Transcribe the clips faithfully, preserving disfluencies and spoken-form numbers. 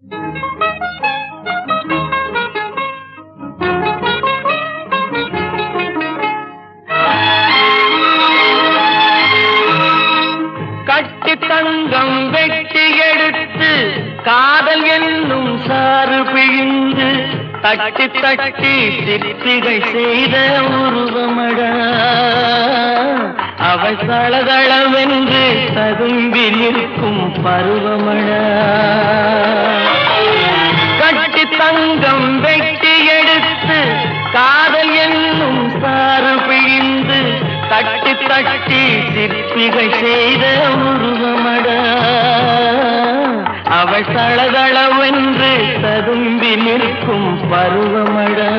கட்டி தங்கம் வெட்டி எடுத்து காதல் என்னும் சாறு பிழிந்து தட்டி தட்டி சிற்பிகை செய்த உருவமடா அவள் தளதளவென்று ததும்பி நிற்கும் பருவமடா. கட்டி தங்கம் வெட்டி எடுத்து காதல் என்னும் சாறு பிழிந்து தட்டி தட்டி சிற்பிகை செய்த உருவமடா அவள் தளதளவென்று ததும்பி நிற்கும் பருவமடா.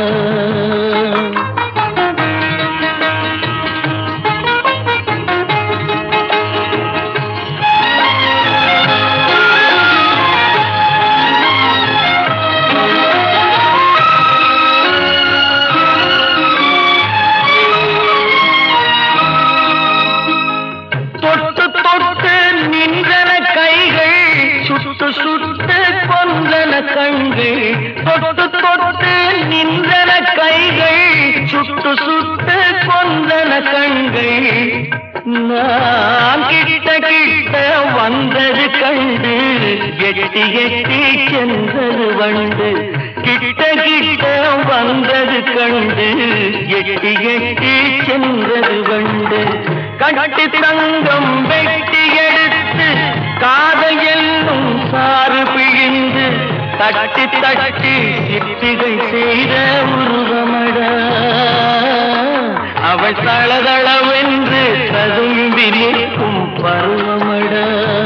தொட்டு தொட்டு நின்றன கைகள் சுட்டு சுட்டு கொன்றன கண்கள். தொட்டு தொட்டு நின்றன கைகள் சுட்டு சுட்டு கொன்றன கண்கள். நான் கிட்ட கிட்ட வந்தது கண்டு எட்டி எட்டி சென்றது வண்டு. கிட்ட கிட்ட வந்தது கண்டு எட்டி எட்டி சென்றது வண்டு. கட்டி தங்கம் வெட்டி எடுத்து காதல் என்னும் சாறு பிழிந்து தட்டி தட்டி சிற்பிகை செய்த உருவமடா அவள் தளதளவென்று ததும்பி நிற்கும் பருவமடா.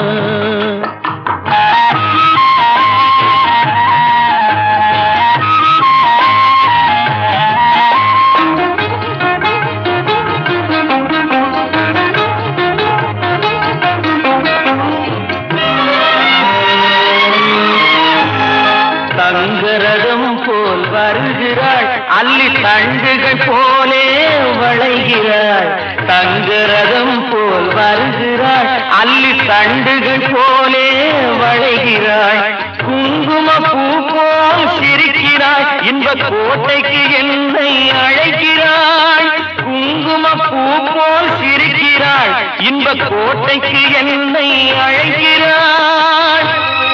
தங்கரதம் போல் வருகிறாள் அல்லி தண்டுகள் போலே வளைகிறாள். தங்கரதம் போல் வருகிறாள் அல்லி தண்டுகள் போலே வளைகிறாள். குங்கும பூ போல் சிரிக்கிறாள் இன்ப கோட்டைக்கு என்னை அழைக்கிறாள். குங்கும பூ போல் சிரிக்கிறாள் இன்ப கோட்டைக்கு என்னை அழைக்கிறாள்.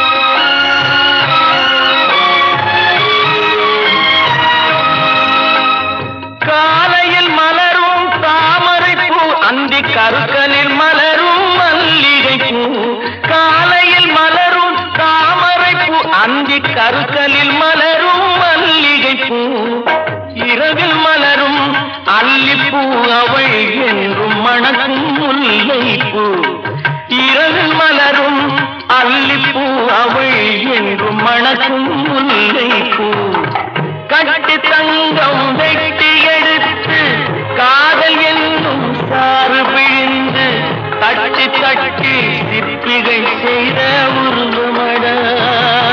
காலையில் மலரும் தாமரை பூ அந்தி கருக்கலில் மலரும் மல்லிகை பூ. காலையில் மலரும் தாமரை பூ அந்தி கருக்கலில் மலரும் மல்லிகை பூ. இரவில் மலரும் அல்லிப்பூ அவள் என்றும் மணக்கும் முல்லை பூ. இரவில் மலரும் அல்லிப்பூ அவள் என்றும் மணக்கும் முல்லை பூ. கட்டி தங்கம் வெட்டி எடுத்து காதல் என்னும் சாறு பிழிந்து தட்டி தட்டி சிற்பிகை செய்த உருவமடா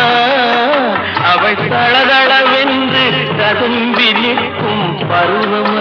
அவள் தளதளவென்று ததும்பி நிற்கும் பருவம்.